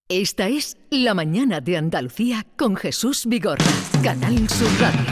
Esta es La Mañana de Andalucía con Jesús Vigorra, Canal Sur Radio.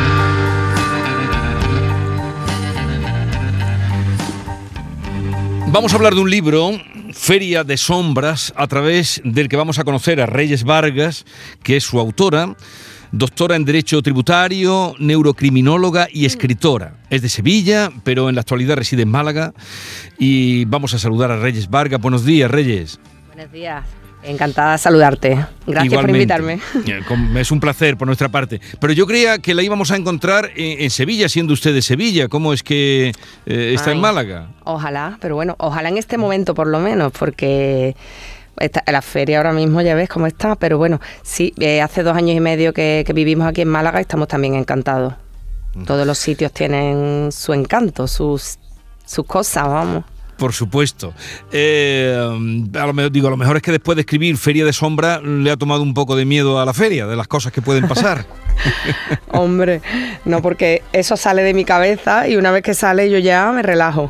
Vamos a hablar de un libro, Feria de Sombras, a través del que vamos a conocer a Reyes Vargas, que es su autora, doctora en Derecho Tributario, neurocriminóloga y escritora. Es de Sevilla, pero en la actualidad reside en Málaga. Y vamos a saludar a Reyes Vargas. Buenos días, Reyes. Buenos días. Encantada de saludarte. Gracias Igualmente, por invitarme. Es un placer por nuestra parte. Pero yo creía que la íbamos a encontrar en Sevilla, siendo usted de Sevilla. ¿Cómo es que está en Málaga? Ojalá, pero bueno, ojalá en este momento por lo menos, porque la feria ahora mismo ya ves cómo está. Pero bueno, sí, hace 2 años y medio que vivimos aquí en Málaga y estamos también encantados. Todos los sitios tienen su encanto, sus cosas, vamos. Por supuesto. A lo mejor es que después de escribir Feria de Sombra le ha tomado un poco de miedo a la feria, de las cosas que pueden pasar. Hombre, no, porque eso sale de mi cabeza y una vez que sale yo ya me relajo.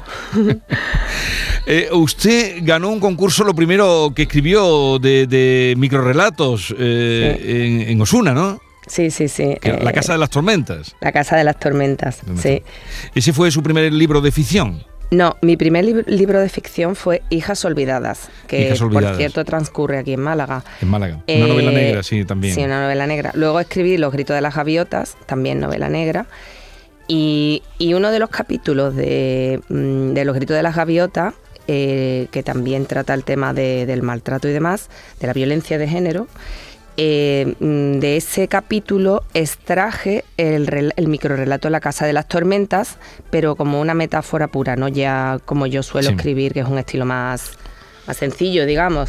Usted ganó un concurso, lo primero que escribió de microrrelatos Sí. en Osuna, ¿no? Sí. La Casa de las Tormentas. La Casa de las Tormentas, sí. ¿Ese fue su primer libro de ficción? No, mi primer libro de ficción fue Hijas Olvidadas, que Hijas Olvidadas. por cierto transcurre aquí en Málaga. En Málaga. Una novela negra, sí, también. Sí, una novela negra. Luego escribí Los Gritos de las Gaviotas, también novela negra. Y uno de los capítulos de Los Gritos de las Gaviotas, que también trata el tema del maltrato y demás, de la violencia de género, de ese capítulo extraje el microrrelato La Casa de las Tormentas, pero como una metáfora pura, no ya como yo suelo escribir, que es un estilo más sencillo, digamos.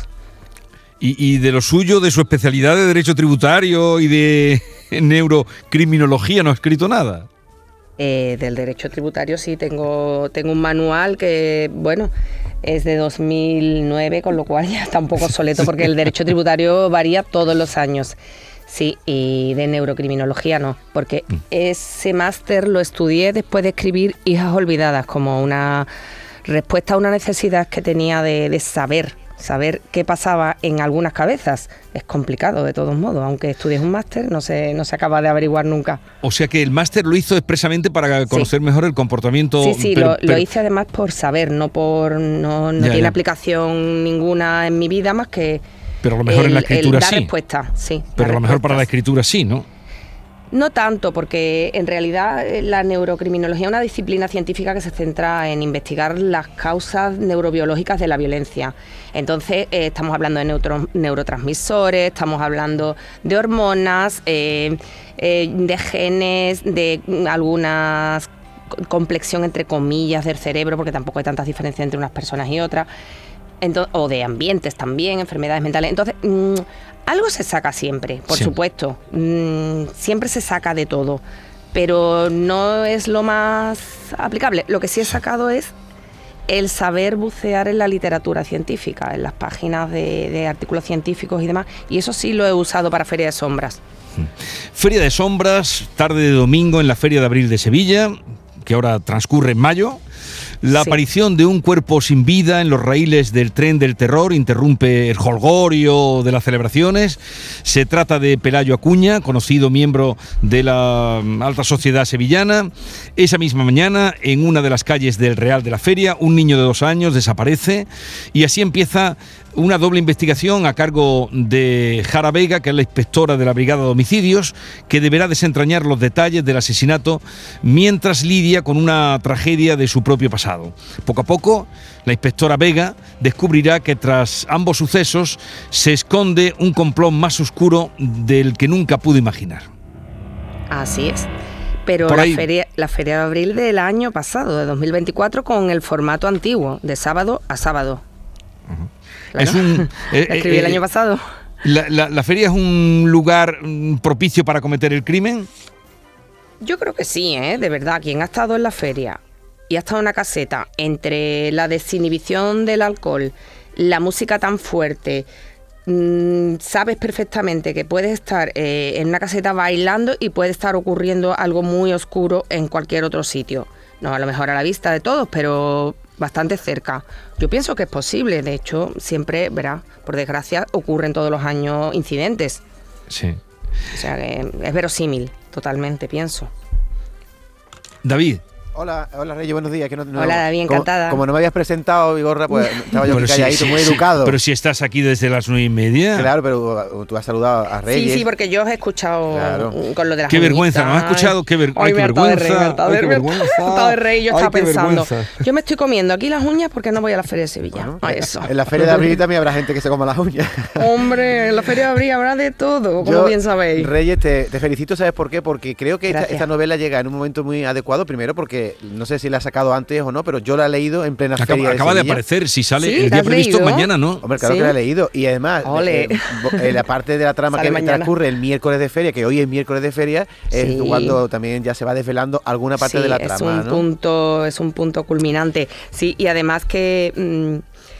Y de lo suyo, de su especialidad de Derecho Tributario y de neurocriminología, ¿no ha escrito nada? Del derecho tributario sí, tengo un manual que, bueno, es de 2009, con lo cual ya está un poco obsoleto porque el derecho tributario varía todos los años. Sí, y de neurocriminología no, porque ese máster lo estudié después de escribir Hijas Olvidadas, como una respuesta a una necesidad que tenía de saber qué pasaba en algunas cabezas. Es complicado de todos modos, aunque estudies un máster no se acaba de averiguar nunca. O sea que el máster lo hizo expresamente para conocer mejor el comportamiento. Sí, lo hice además por saber, no tiene aplicación ninguna en mi vida más que pero a lo mejor en la escritura dar sí. Respuesta, sí. Pero a lo mejor para la escritura sí, ¿no? No tanto, porque en realidad la neurocriminología es una disciplina científica que se centra en investigar las causas neurobiológicas de la violencia. Entonces estamos hablando de neurotransmisores, estamos hablando de hormonas, de genes, de alguna complexión entre comillas del cerebro, porque tampoco hay tantas diferencias entre unas personas y otras. O de ambientes también, enfermedades mentales. Entonces, algo se saca siempre, por supuesto. Siempre se saca de todo, pero no es lo más aplicable. Lo que sí he sacado es el saber bucear en la literatura científica, en las páginas de artículos científicos y demás, y eso sí lo he usado para Feria de Sombras. Feria de Sombras, tarde de domingo en la Feria de Abril de Sevilla, que ahora transcurre en mayo. La aparición de un cuerpo sin vida en los raíles del tren del terror interrumpe el jolgorio de las celebraciones. Se trata de Pelayo Acuña, conocido miembro de la alta sociedad sevillana. Esa misma mañana, en una de las calles del Real de la Feria, un niño de 2 años desaparece y así empieza una doble investigación a cargo de Jara Vega, que es la inspectora de la Brigada de Homicidios, que deberá desentrañar los detalles del asesinato mientras lidia con una tragedia de su propio pasado. Poco a poco, la inspectora Vega descubrirá que tras ambos sucesos se esconde un complot más oscuro del que nunca pudo imaginar. Así es. Pero la feria de abril del año pasado, de 2024, con el formato antiguo, de sábado a sábado. Claro. La escribí el año pasado. ¿La feria es un lugar propicio para cometer el crimen? Yo creo que sí, de verdad. Quien ha estado en la feria y ha estado en una caseta entre la desinhibición del alcohol, la música tan fuerte, sabes perfectamente que puedes estar en una caseta bailando y puede estar ocurriendo algo muy oscuro en cualquier otro sitio. No a lo mejor a la vista de todos, pero bastante cerca. Yo pienso que es posible, de hecho, siempre, verá, por desgracia, ocurren todos los años incidentes. Sí. O sea que es verosímil, totalmente, pienso. David. Hola Reyes, buenos días. Hola David, encantada. Como no me habías presentado, Vigorra, pues estaba yo calladito, muy educado. Pero si estás aquí desde las 9:30. Claro, pero tú has saludado a Reyes. Sí, porque yo os he escuchado con lo de las Qué vergüenza, uñitas. ¿no has escuchado? Qué vergüenza. Me hartado de rey, yo estaba pensando. Yo me estoy comiendo aquí las uñas porque no voy a la Feria de Sevilla. Bueno, eso. En la Feria de Abril también habrá gente que se coma las uñas. Hombre, en la Feria de Abril habrá de todo, como bien sabéis. Reyes, te felicito, ¿sabes por qué? Porque creo que esta novela llega en un momento muy adecuado, primero porque no sé si la ha sacado antes o no, pero yo la he leído en plena feria de Acaba de Sevilla. aparecer, si sale ¿Sí? el día previsto mañana, ¿no? Hombre, claro que la he leído. Y además, la parte de la trama que transcurre el miércoles de feria, que hoy es miércoles de feria, es cuando también ya se va desvelando alguna parte de la trama, es un punto culminante. Sí, y además que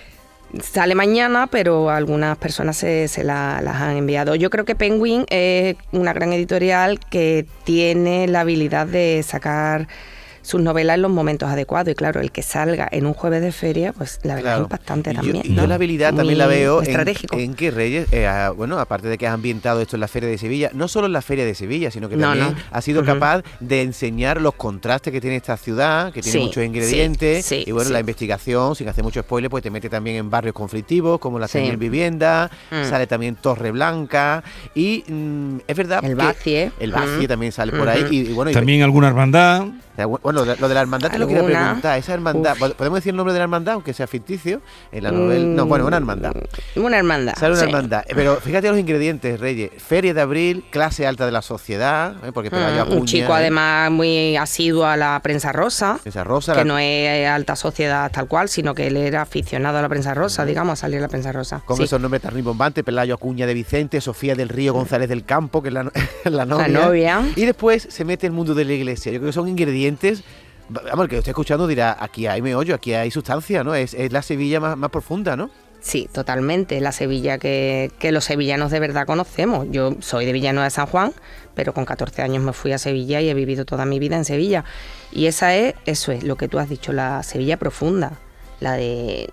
sale mañana, pero algunas personas se las han enviado. Yo creo que Penguin es una gran editorial que tiene la habilidad de sacar sus novelas en los momentos adecuados, y claro, el que salga en un jueves de feria, pues la verdad es impactante también. Yo la habilidad también la veo en que Reyes, bueno, aparte de que has ambientado esto en la Feria de Sevilla, no solo en la Feria de Sevilla, sino que también ha sido capaz de enseñar los contrastes que tiene esta ciudad, que tiene muchos ingredientes, y bueno, la investigación, sin hacer mucho spoiler, pues te mete también en barrios conflictivos, como la 100.000 viviendas, sale también Torre Blanca, y es verdad el Bacie también sale por ahí, y bueno, también alguna hermandad. Bueno, lo de la hermandad te lo quería preguntar. Esa hermandad, ¿podemos decir el nombre de la hermandad, aunque sea ficticio? En la novela. No, bueno, una hermandad. Una hermandad. Sale una hermandad. Pero fíjate los ingredientes, Reyes. Feria de Abril, clase alta de la sociedad, porque Pelayo Acuña, un chico además muy asiduo a la prensa rosa. Que no es alta sociedad tal cual, sino que él era aficionado a la prensa rosa, digamos, a salir a la prensa rosa. Con esos nombres tan rimbombantes: Pelayo Acuña de Vicente, Sofía del Río González del Campo, que es la novia. Y después se mete el mundo de la iglesia. Yo creo que son ingredientes. Vamos, el que lo esté escuchando dirá, aquí hay meollo, aquí hay sustancia, ¿no? Es la Sevilla más profunda, ¿no? Sí, totalmente, la Sevilla que los sevillanos de verdad conocemos. Yo soy de Villanueva de San Juan, pero con 14 años me fui a Sevilla y he vivido toda mi vida en Sevilla. Y eso es lo que tú has dicho, la Sevilla profunda, la de...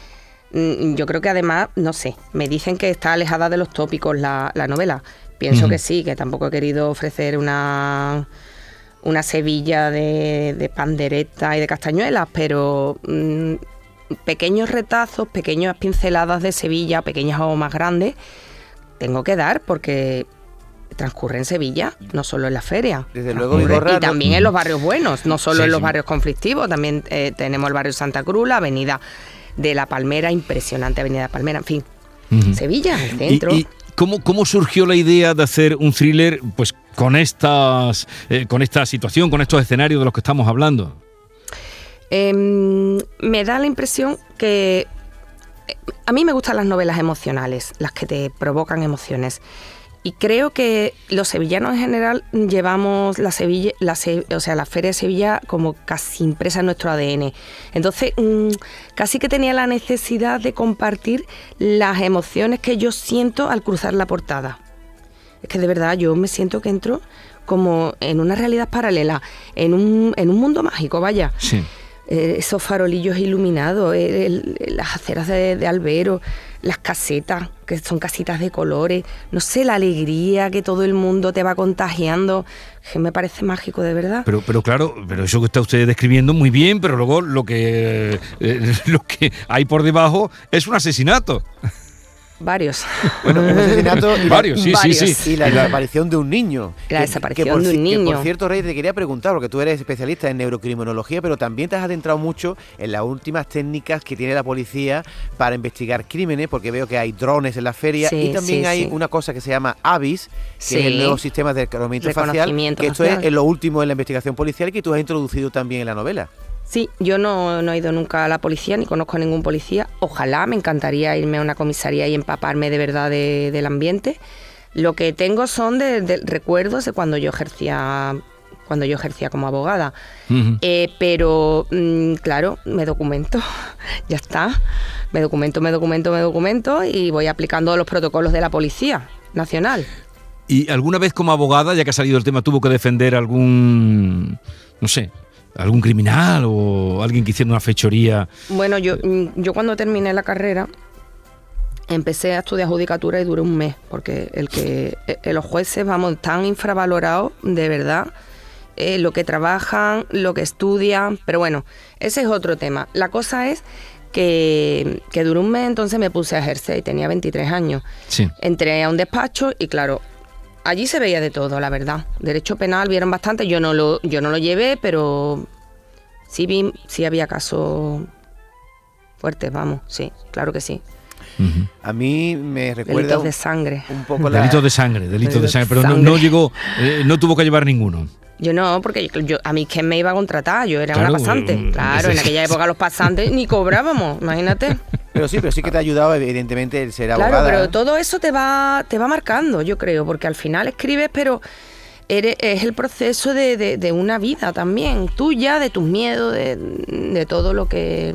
Yo creo que además, no sé, me dicen que está alejada de los tópicos la novela. Pienso que sí, que tampoco he querido ofrecer una Sevilla de pandereta y de castañuelas, pero pequeños retazos, pequeñas pinceladas de Sevilla, pequeñas o más grandes, tengo que dar porque transcurre en Sevilla, no solo en la feria. Desde luego, y también en los barrios buenos, no solo en los barrios conflictivos, también tenemos el barrio Santa Cruz, la avenida de la Palmera, impresionante avenida de Palmera, en fin. Sevilla, el centro. ¿Y cómo surgió la idea de hacer un thriller pues con esta situación, con estos escenarios de los que estamos hablando? Me da la impresión que a mí me gustan las novelas emocionales, las que te provocan emociones. Y creo que los sevillanos en general llevamos la Feria de Sevilla como casi impresa en nuestro ADN. Entonces, casi que tenía la necesidad de compartir las emociones que yo siento al cruzar la portada. Es que de verdad yo me siento que entro como en una realidad paralela, en un mundo mágico, vaya. Sí. Esos farolillos iluminados, las aceras de Albero, las casetas, que son casitas de colores, no sé, la alegría que todo el mundo te va contagiando, que me parece mágico, de verdad. Pero claro, pero eso que está usted describiendo muy bien, pero luego lo que hay por debajo es un asesinato. Varios. Bueno, un asesinato y varios. Y la desaparición de un niño. La desaparición de un niño. Que por cierto, Rey, te quería preguntar, porque tú eres especialista en neurocriminología, pero también te has adentrado mucho en las últimas técnicas que tiene la policía para investigar crímenes, porque veo que hay drones en la feria y también hay una cosa que se llama AVIS, que es el nuevo sistema de reconocimiento facial, que esto es lo último en la investigación policial y que tú has introducido también en la novela. Sí, yo no he ido nunca a la policía, ni conozco a ningún policía. Ojalá, me encantaría irme a una comisaría y empaparme de verdad del ambiente. Lo que tengo son de recuerdos de cuando yo ejercía como abogada. Pero, claro, me documento, ya está. Me documento y voy aplicando los protocolos de la Policía Nacional. ¿Y alguna vez como abogada, ya que ha salido el tema, tuvo que defender algún, no sé, ¿Algún criminal o alguien que hiciera una fechoría? Bueno, yo cuando terminé la carrera empecé a estudiar judicatura y duré un mes, porque los jueces, vamos, están infravalorados, de verdad, lo que trabajan, lo que estudian, pero bueno, ese es otro tema. La cosa es que duré un mes, entonces me puse a ejercer y tenía 23 años. Sí. Entré a un despacho y claro, allí se veía de todo, la verdad. Derecho penal vieron bastante, yo no lo llevé, pero sí había casos fuertes, vamos, sí, claro que sí. Uh-huh. A mí me recuerda delitos de sangre. Un poco delitos de sangre, pero no llegó, no tuvo que llevar ninguno. Yo no, porque a mí ¿quién me iba a contratar? Yo era una pasante. Claro, en aquella época los pasantes ni cobrábamos, imagínate. Pero sí que te ha ayudado evidentemente el ser abogada. Claro, pero todo eso te va marcando, yo creo, porque al final escribes, pero es el proceso de una vida también, tuya, de tus miedos, de todo lo que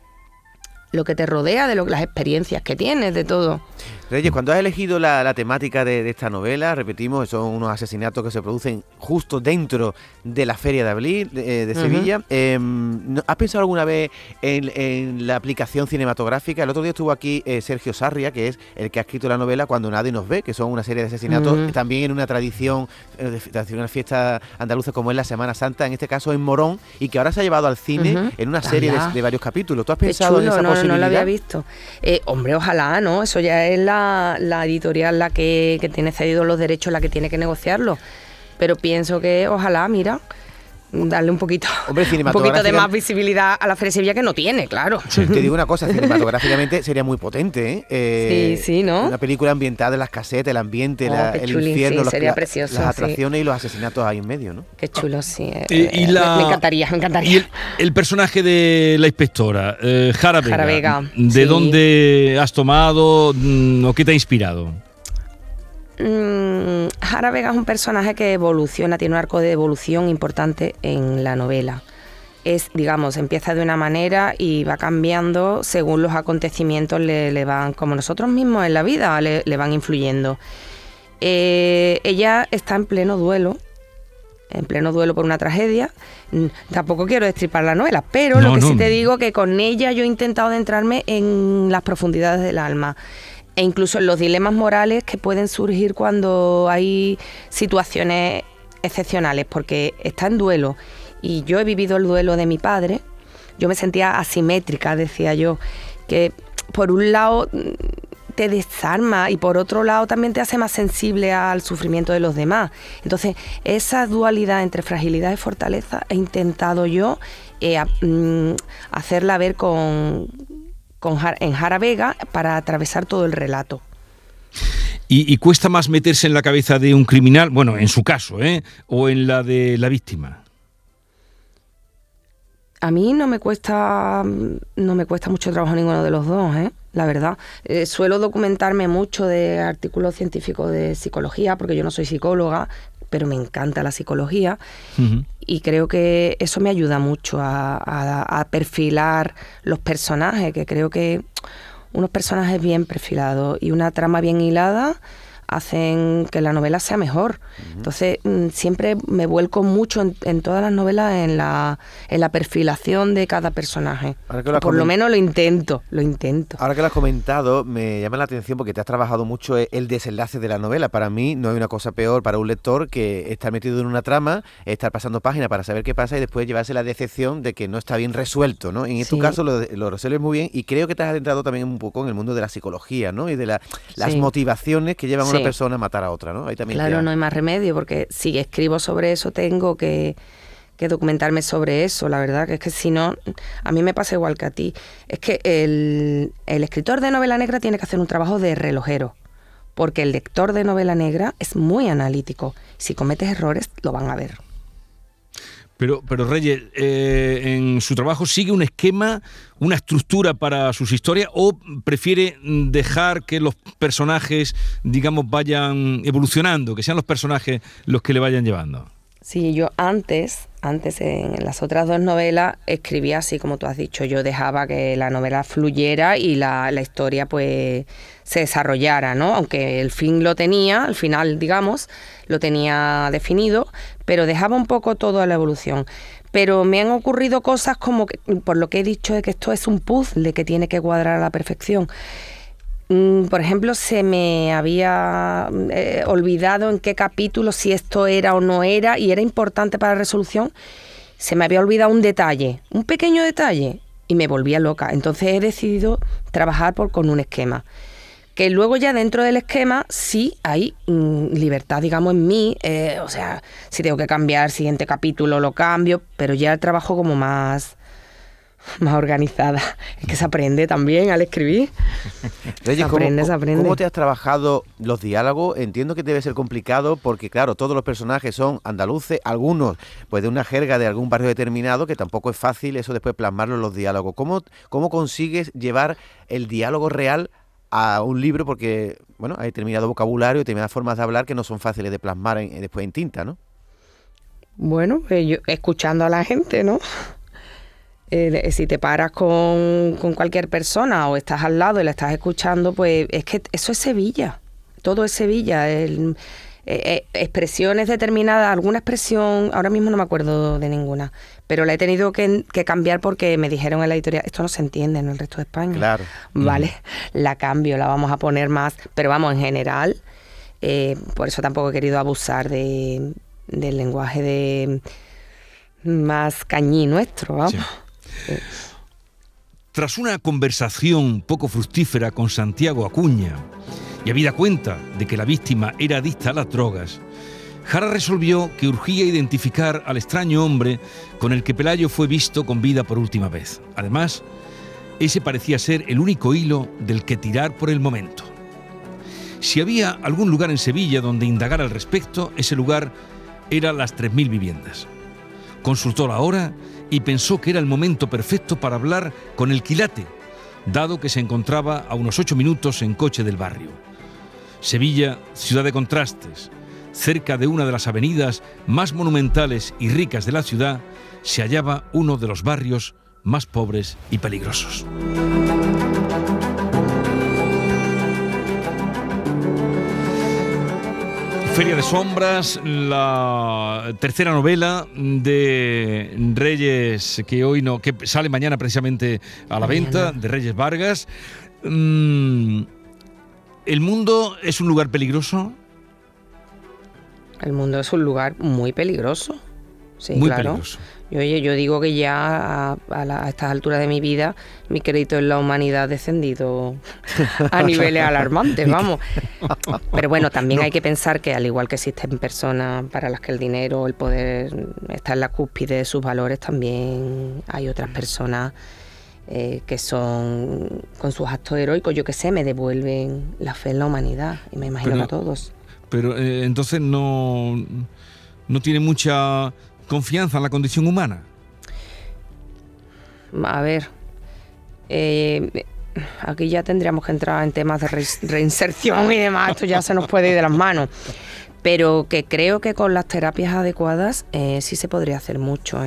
te rodea, de las experiencias que tienes, de todo. Reyes, cuando has elegido la temática de esta novela, repetimos, son unos asesinatos que se producen justo dentro de la Feria de Abril de Sevilla. ¿Has pensado alguna vez en la aplicación cinematográfica? El otro día estuvo aquí Sergio Sarria, que es el que ha escrito la novela Cuando nadie nos ve, que son una serie de asesinatos también en una tradición, una fiesta andaluza como es la Semana Santa, en este caso en Morón, y que ahora se ha llevado al cine en una serie de varios capítulos. ¿Tú has pensado en esa posibilidad? No lo había visto. Hombre, ojalá, ¿no? Eso ya es la editorial la que tiene cedido los derechos, la que tiene que negociarlo. Pero pienso que ojalá, mira, darle un poquito de más visibilidad a la Feria de Sevilla, que no tiene, claro. Te digo una cosa, cinematográficamente sería muy potente, sí, ¿no? Una película ambientada en las casetas, el ambiente, el infierno, sería precioso, las atracciones y los asesinatos ahí en medio, ¿no? Qué chulo, sí. Me encantaría. Y el personaje de la inspectora, Jara Vega, ¿de dónde has tomado o qué te ha inspirado? Jara Vega es un personaje que evoluciona, tiene un arco de evolución importante en la novela. Empieza de una manera y va cambiando según los acontecimientos le van, como nosotros mismos en la vida, le van influyendo. Ella está en pleno duelo por una tragedia. Tampoco quiero destripar la novela, pero lo que sí te digo que con ella yo he intentado adentrarme en las profundidades del alma. E incluso en los dilemas morales que pueden surgir cuando hay situaciones excepcionales, porque está en duelo. Y yo he vivido el duelo de mi padre. Yo me sentía asimétrica, decía yo, que por un lado te desarma y por otro lado también te hace más sensible al sufrimiento de los demás. Entonces, esa dualidad entre fragilidad y fortaleza he intentado yo hacerla ver en Jara Vega para atravesar todo el relato. ¿Y cuesta más meterse en la cabeza de un criminal, bueno, en su caso, o en la de la víctima? A mí no me cuesta mucho trabajo ninguno de los dos, la verdad. Suelo documentarme mucho de artículos científicos de psicología, porque yo no soy psicóloga, pero me encanta la psicología. Uh-huh. Y creo que eso me ayuda mucho a perfilar los personajes, que creo que unos personajes bien perfilados y una trama bien hilada hacen que la novela sea mejor. Uh-huh. Entonces, siempre me vuelco mucho en todas las novelas en la perfilación de cada personaje. Por lo menos lo intento. Ahora que lo has comentado, me llama la atención porque te has trabajado mucho el desenlace de la novela. Para mí no hay una cosa peor para un lector que estar metido en una trama, estar pasando páginas para saber qué pasa y después llevarse la decepción de que no está bien resuelto, ¿no? En tu caso lo resuelves muy bien y creo que te has adentrado también un poco en el mundo de la psicología, ¿no? Y de las motivaciones que llevan a una persona a matar a otra, ¿no? Ahí también claro, no hay más remedio, porque si escribo sobre eso tengo que documentarme sobre eso, la verdad, que es que si no, a mí me pasa igual que a ti. Es que el escritor de novela negra tiene que hacer un trabajo de relojero, porque el lector de novela negra es muy analítico. Si cometes errores, lo van a ver. Pero Reyes, en su trabajo sigue un esquema, una estructura para sus historias, o prefiere dejar que los personajes, digamos, vayan evolucionando, que sean los personajes los que le vayan llevando. Sí, yo antes en las otras dos novelas escribía así como tú has dicho. Yo dejaba que la novela fluyera y la historia pues se desarrollara, ¿no? Aunque el final, digamos, lo tenía definido, pero dejaba un poco todo a la evolución. Pero me han ocurrido cosas como, que, por lo que he dicho, de que esto es un puzzle que tiene que cuadrar a la perfección. Por ejemplo, se me había olvidado en qué capítulo, si esto era o no era, y era importante para la resolución. Se me había olvidado un detalle, un pequeño detalle, y me volvía loca. Entonces he decidido trabajar con un esquema. Que luego ya dentro del esquema sí hay libertad, digamos, en mí. O sea, si tengo que cambiar siguiente capítulo, lo cambio, pero ya trabajo como más organizada. Es que se aprende también al escribir. Reyes, se aprende. ¿Cómo te has trabajado los diálogos? Entiendo que debe ser complicado porque, claro, todos los personajes son andaluces, algunos pues de una jerga de algún barrio determinado, que tampoco es fácil eso después plasmarlo en los diálogos. ¿Cómo consigues llevar el diálogo real a un libro? Porque, bueno, hay determinado vocabulario, determinadas formas de hablar que no son fáciles de plasmar después en tinta, ¿no? Bueno, yo escuchando a la gente, ¿no? Si te paras con cualquier persona o estás al lado y la estás escuchando, pues es que eso es Sevilla, todo es Sevilla. Expresiones determinadas, alguna expresión, ahora mismo no me acuerdo de ninguna, pero la he tenido que cambiar porque me dijeron en la editorial, esto no se entiende en el resto de España. Claro. Vale, la cambio, la vamos a poner más, pero vamos, en general, por eso tampoco he querido abusar del lenguaje más cañí nuestro, vamos. Sí. Tras una conversación poco fructífera con Santiago Acuña y habida cuenta de que la víctima era adicta a las drogas, Jara resolvió que urgía identificar al extraño hombre con el que Pelayo fue visto con vida por última vez. Además, ese parecía ser el único hilo del que tirar por el momento. Si había algún lugar en Sevilla donde indagar al respecto, ese lugar era las 3.000 viviendas. Consultó la hora y pensó que era el momento perfecto para hablar con el quilate, dado que se encontraba a unos 8 minutos en coche del barrio. Sevilla, ciudad de contrastes, cerca de una de las avenidas más monumentales y ricas de la ciudad, se hallaba uno de los barrios más pobres y peligrosos. Feria de Sombras, la tercera novela de Reyes, que sale mañana precisamente a la venta, de Reyes Vargas. ¿El mundo es un lugar peligroso? El mundo es un lugar muy peligroso. Sí, muy claro. Peligroso. Yo digo que ya a estas alturas de mi vida mi crédito en la humanidad ha descendido a niveles alarmantes, vamos. Pero bueno, también hay que pensar que al igual que existen personas para las que el dinero o el poder está en la cúspide de sus valores, también hay otras personas que son, con sus actos heroicos, yo qué sé, me devuelven la fe en la humanidad, y me imagino que a todos. Pero entonces no tiene mucha confianza en la condición humana. A ver, aquí ya tendríamos que entrar en temas de reinserción y demás, esto ya se nos puede ir de las manos, pero que creo que con las terapias adecuadas sí se podría hacer mucho,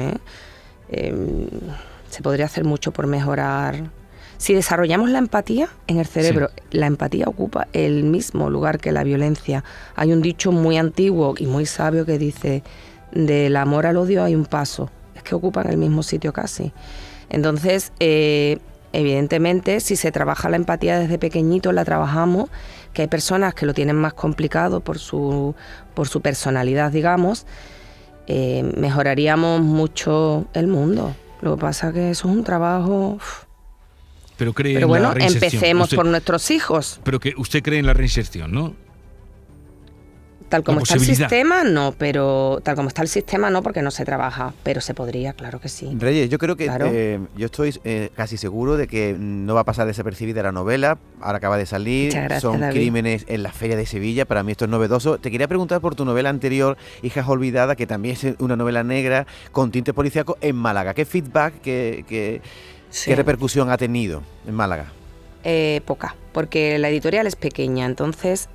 se podría hacer mucho por mejorar. Si desarrollamos la empatía en el cerebro, sí. La empatía ocupa el mismo lugar que la violencia. Hay un dicho muy antiguo y muy sabio que dice: del amor al odio hay un paso. Es que ocupan el mismo sitio casi. Entonces, evidentemente, si se trabaja la empatía desde pequeñito, la trabajamos, que hay personas que lo tienen más complicado por su personalidad, digamos, mejoraríamos mucho el mundo. Lo que pasa es que eso es un trabajo... Pero bueno, empecemos por nuestros hijos. Pero que usted cree en la reinserción, ¿no? Tal como está el sistema, no, pero tal como está el sistema, no, porque no se trabaja, pero se podría, claro que sí. Reyes, yo creo que yo estoy casi seguro de que no va a pasar desapercibida la novela. Ahora acaba de salir, gracias, son David. Crímenes en la Feria de Sevilla, para mí esto es novedoso. Te quería preguntar por tu novela anterior, Hijas Olvidadas, que también es una novela negra con tinte policíaco en Málaga. ¿Qué feedback, qué repercusión ha tenido en Málaga? Poca, porque la editorial es pequeña, entonces...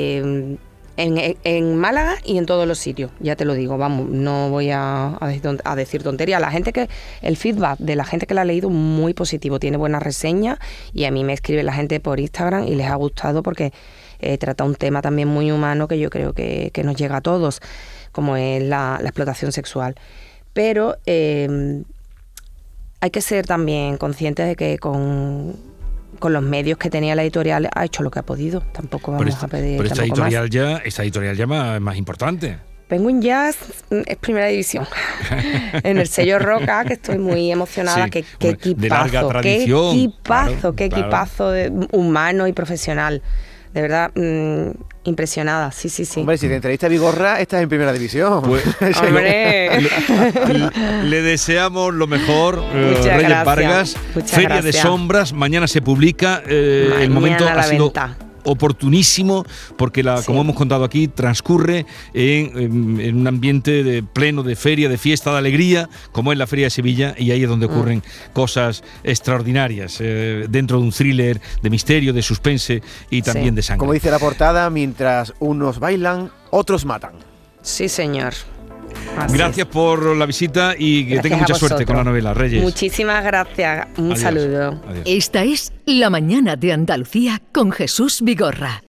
En Málaga y en todos los sitios, ya te lo digo, vamos, no voy a decir tonterías. El feedback de la gente que la ha leído muy positivo, tiene buenas reseñas, y a mí me escribe la gente por Instagram y les ha gustado porque trata un tema también muy humano que yo creo que nos llega a todos, como es la explotación sexual. pero hay que ser también conscientes de que con los medios que tenía la editorial ha hecho lo que ha podido. Tampoco vamos a pedir. Pero esta editorial ya más importante. Penguin Jazz es primera división. En el sello Roca, que estoy muy emocionada. Sí, qué equipazo, de larga tradición. Qué equipazo humano y profesional. De verdad, impresionada, sí. Hombre, si te entrevista a Vigorra, estás en primera división. Pues, ¡Hombre! le deseamos lo mejor, Muchas Reyes gracias. Vargas. Muchas Feria gracias. de Sombras, mañana se publica. El momento ha sido venta. Oportunísimo, porque como hemos contado aquí, transcurre en un ambiente pleno de feria, de fiesta, de alegría, como es la Feria de Sevilla, y ahí es donde ocurren cosas extraordinarias, dentro de un thriller de misterio, de suspense y también de sangre. Como dice la portada, mientras unos bailan, otros matan. Sí, señor. Gracias por la visita y que tenga mucha suerte con la novela, Reyes. Muchísimas gracias. Un saludo. Esta es La Mañana de Andalucía con Jesús Vigorra.